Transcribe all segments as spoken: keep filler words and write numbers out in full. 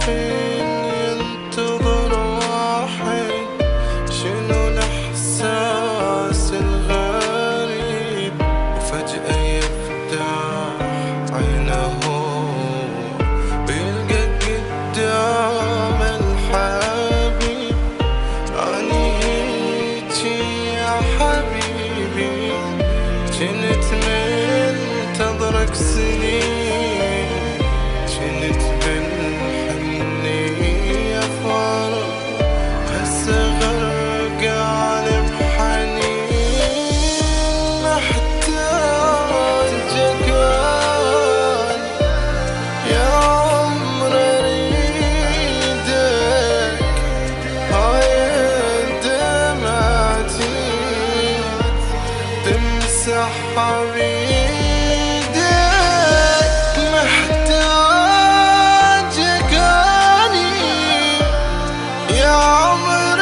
الحين ينتظر واحد، شنو الإحساس الغريب؟ وفجأة يفتح عينه ويلقى قدام الحبيب. أني هيجي يا حبيبي جنت منتظرك سنين، جنت بالحنية فارق هسه غرقان بحنين. محتاجك يا عمر اريدك، هاي دمعتي تمسحها بيدك. محتاجك اني يا عمر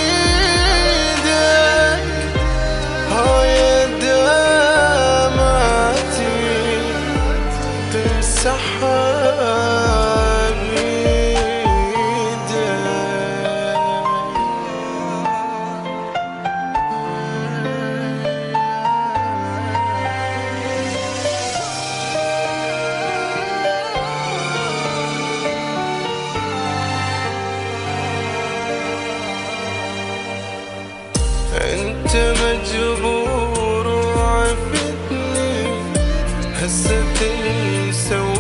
اريدك، هاي دمعتي تمسحها انت مجبور وعفتني هسه تنسى